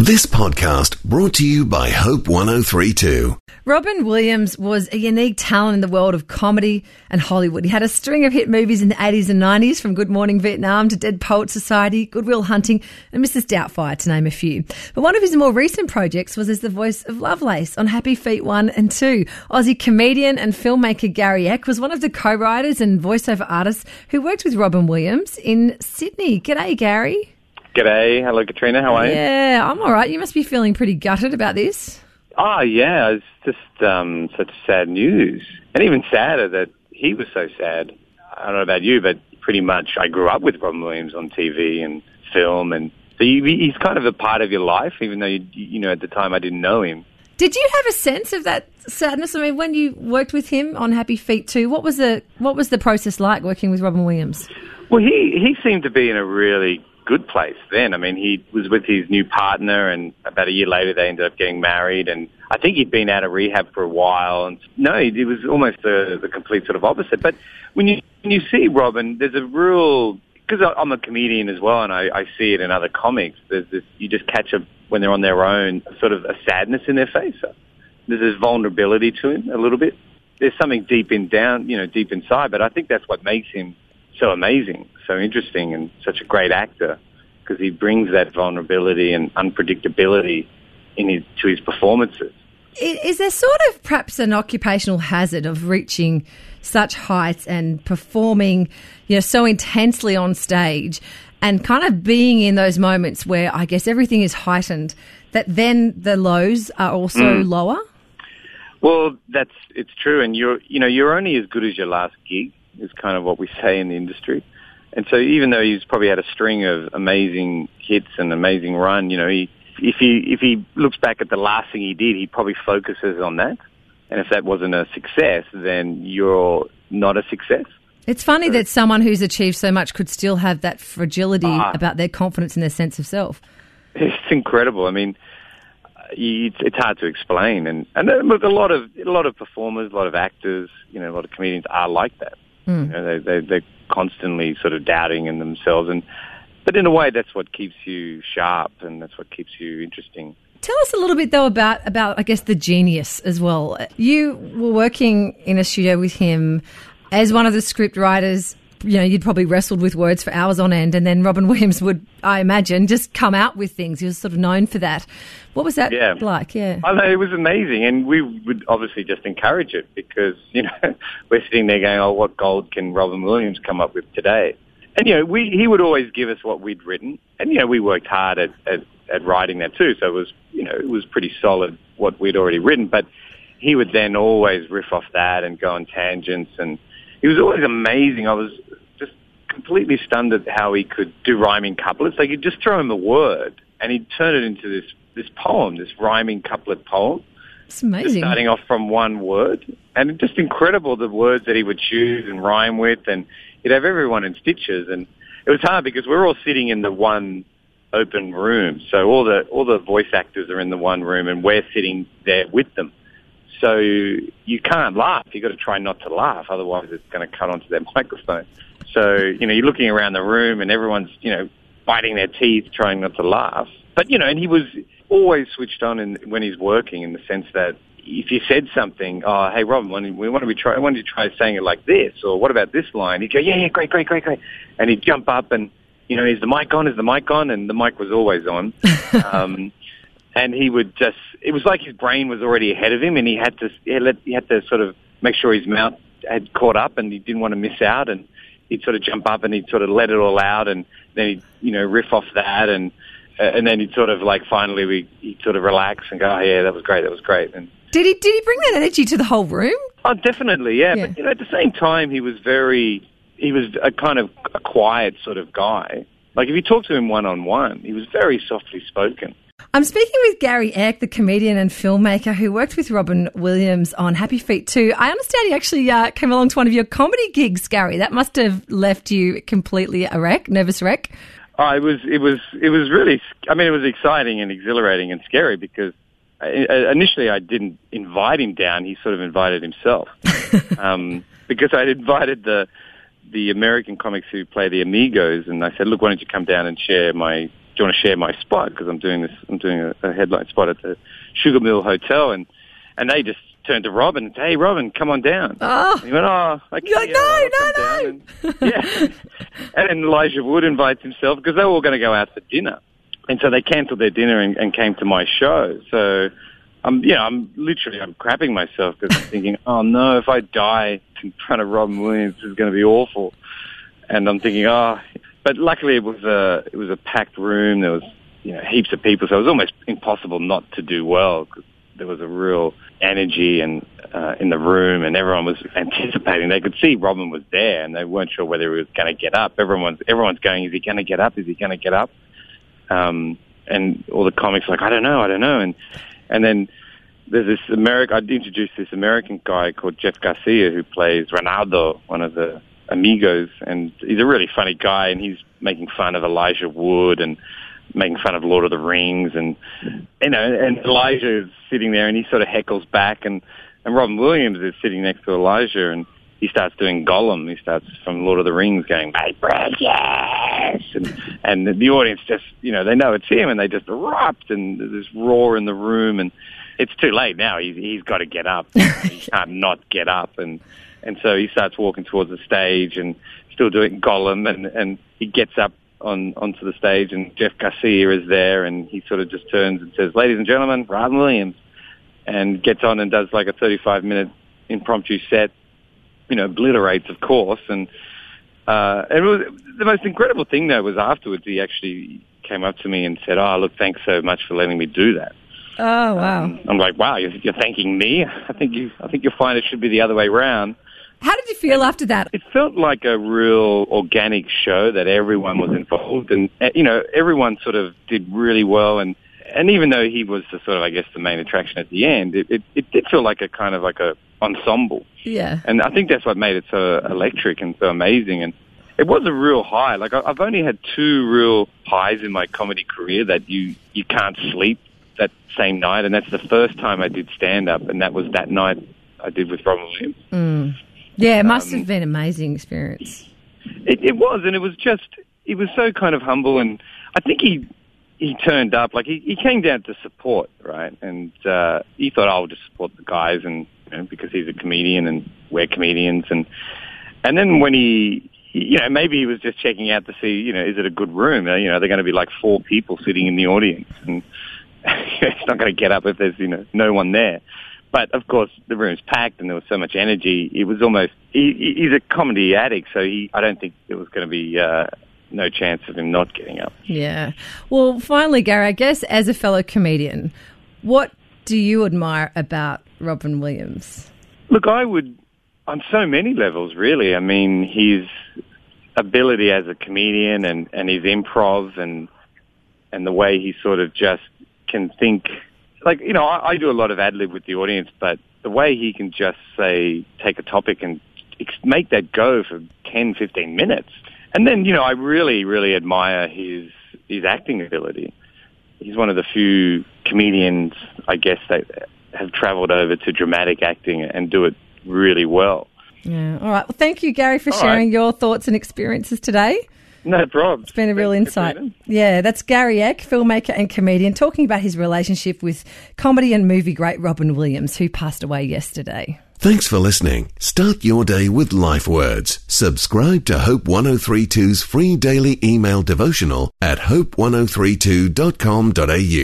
This podcast brought to you by Hope 103.2. Robin Williams was a unique talent in the world of comedy and Hollywood. He had a string of hit movies in the 80s and 90s, from Good Morning Vietnam to Dead Poets Society, Good Will Hunting and Mrs. Doubtfire, to name a few. But one of his more recent projects was as the voice of Lovelace on Happy Feet 1 and 2. Aussie comedian and filmmaker Gary Eck was one of the co-writers and voiceover artists who worked with Robin Williams in Sydney. G'day, Gary. G'day. Hello, Katrina. How are you? Yeah, I'm all right. You must be feeling pretty gutted about this. Oh, yeah. It's just such sad news. And even sadder that he was so sad. I don't know about you, but pretty much I grew up with Robin Williams on TV and film. And so he's kind of a part of your life, even though, you know, at the time I didn't know him. Did you have a sense of that sadness? I mean, when you worked with him on Happy Feet 2, what was the process like working with Robin Williams? Well, he seemed to be in a really good place then. I mean, he was with his new partner, and about a year later they ended up getting married, and I think he'd been out of rehab for a while. And no, it was almost the complete sort of opposite. But when you see Robin, there's a real, because I'm a comedian as well, and I see it in other comics, there's this, you just catch when they're on their own, sort of a sadness in their face. There's this vulnerability to him a little bit. There's something deep inside, but I think that's what makes him so amazing, so interesting, and such a great actor, because he brings that vulnerability and unpredictability to his performances. Is there sort of perhaps an occupational hazard of reaching such heights and performing, you know, so intensely on stage, and kind of being in those moments where I guess everything is heightened, that then the lows are also lower? Well, it's true, and you're only as good as your last gig, is kind of what we say in the industry. And so even though he's probably had a string of amazing hits and amazing run, you know, if he looks back at the last thing he did, he probably focuses on that. And if that wasn't a success, then you're not a success. It's funny that someone who's achieved so much could still have that fragility about their confidence and their sense of self. It's incredible. I mean, it's hard to explain. And look, a lot of performers, a lot of actors, you know, a lot of comedians are like that. You know, they're constantly sort of doubting in themselves, but in a way, that's what keeps you sharp, and that's what keeps you interesting. Tell us a little bit though about I guess the genius as well. You were working in a studio with him as one of the script writers. You know, you'd probably wrestled with words for hours on end, and then Robin Williams would, I imagine, just come out with things. He was sort of known for that. What was that like? Yeah, I know, it was amazing, and we would obviously just encourage it, because, you know, we're sitting there going, oh, what gold can Robin Williams come up with today? And, you know, he would always give us what we'd written, and, you know, we worked hard at writing that too, so it was pretty solid what we'd already written, but he would then always riff off that and go on tangents, and he was always amazing. I was just completely stunned at how he could do rhyming couplets. Like, you'd just throw him a word, and he'd turn it into this poem, this rhyming couplet poem. It's amazing. Just starting off from one word. And it's just incredible, the words that he would choose and rhyme with, and he'd have everyone in stitches. And it was hard because we're all sitting in the one open room. So all the voice actors are in the one room, and we're sitting there with them. So you can't laugh. You've got to try not to laugh, otherwise it's going to cut onto their microphone. So, you know, you're looking around the room and everyone's, you know, biting their teeth, trying not to laugh. But, you know, and he was always switched on when he's working, in the sense that if you said something, oh, hey, Robin, why don't you try saying it like this? Or what about this line? He'd go, yeah, great. And he'd jump up and, you know, is the mic on? And the mic was always on. And he would just, it was like his brain was already ahead of him, and he had to sort of make sure his mouth had caught up, and he didn't want to miss out, and he'd sort of jump up and he'd sort of let it all out, and then he'd, you know, riff off that, and then he'd sort of like finally he'd sort of relax and go, oh yeah, that was great. And did he bring that energy to the whole room? Oh, definitely, yeah. But, you know, at the same time, he was a kind of a quiet sort of guy. Like, if you talk to him one-on-one, he was very softly spoken. I'm speaking with Gary Eck, the comedian and filmmaker who worked with Robin Williams on Happy Feet 2. I understand he actually came along to one of your comedy gigs, Gary. That must have left you completely nervous wreck. Oh, it was really, I mean, it was exciting and exhilarating and scary, because initially I didn't invite him down. He sort of invited himself. Because I'd invited the American comics who play the Amigos, and I said, look, why don't you come down and share my you want to share my spot? Because I'm doing a headline spot at the Sugar Mill Hotel, and they just turned to Robin and said, "Hey, Robin, come on down." Oh. And he went, "Oh, okay." You're like, no. And then Elijah Wood invites himself because they were all going to go out for dinner. And so they cancelled their dinner and came to my show. So, I'm crapping myself because I'm thinking, oh no, if I die in front of Robin Williams, this is going to be awful. And I'm thinking, but luckily it was a packed room. There was, heaps of people. So it was almost impossible not to do well because there was a real energy and in the room, and everyone was anticipating. They could see Robin was there, and they weren't sure whether he was going to get up. Everyone's going, is he going to get up? Is he going to get up? And all the comics were like, I don't know. And then there's this I'd introduced this American guy called Jeff Garcia who plays Ronaldo, one of the amigos, and he's a really funny guy, and he's making fun of Elijah Wood and making fun of Lord of the Rings, and and Elijah is sitting there and he sort of heckles back, and Robin Williams is sitting next to Elijah, and he starts doing Gollum. He starts from Lord of the Rings going, "My precious!" And the audience just, they know it's him, and they just erupt, and there's this roar in the room, and it's too late now. He's got to get up. He can't not get up, and so he starts walking towards the stage and still doing Gollum, and he gets up onto the stage, and Jeff Garcia is there, and he sort of just turns and says, "Ladies and gentlemen, Robin Williams," and gets on and does like a 35-minute impromptu set. Obliterates, of course, and it was the most incredible thing. Though was afterwards he actually came up to me and said, "Oh, look, thanks so much for letting me do that." Oh, wow! I'm like, "Wow, you're thanking me? I think you'll find it should be the other way around." How did you feel after that? It felt like a real organic show that everyone was involved, and everyone sort of did really well, and even though he was the sort of, I guess, the main attraction at the end, it did feel like a kind of like a ensemble. Yeah. And I think that's what made it so electric and so amazing. And it was a real high. Like, I've only had 2 real highs in my comedy career that you can't sleep that same night. And that's the first time I did stand-up, and that was that night I did with Robin Williams. Mm. Yeah, it must have been an amazing experience. It was, and it was so kind of humble, and I think he turned up, like he came down to support, right? And he thought, I'll just support the guys, and because he's a comedian and we're comedians, and then when he maybe he was just checking out to see, is it a good room? They're going to be like 4 people sitting in the audience, and he's not going to get up if there's no one there. But of course, the room's packed, and there was so much energy. It was almost he's a comedy addict, so I don't think there was going to be no chance of him not getting up. Yeah. Well, finally, Gary, I guess as a fellow comedian, what do you admire about Robin Williams? Look, I would, on so many levels, really. I mean, his ability as a comedian and his improv and the way he sort of just can think. Like, I do a lot of ad-lib with the audience, but the way he can just, take a topic and make that go for 10, 15 minutes. And then, I really, really admire his acting ability. He's one of the few comedians, I guess, that have travelled over to dramatic acting and do it really well. Yeah. All right. Well, thank you, Gary, for sharing your thoughts and experiences today. No problem. It's been a real insight. Yeah, that's Gary Eck, filmmaker and comedian, talking about his relationship with comedy and movie great Robin Williams, who passed away yesterday. Thanks for listening. Start your day with Life Words. Subscribe to Hope 1032's free daily email devotional at hope1032.com.au.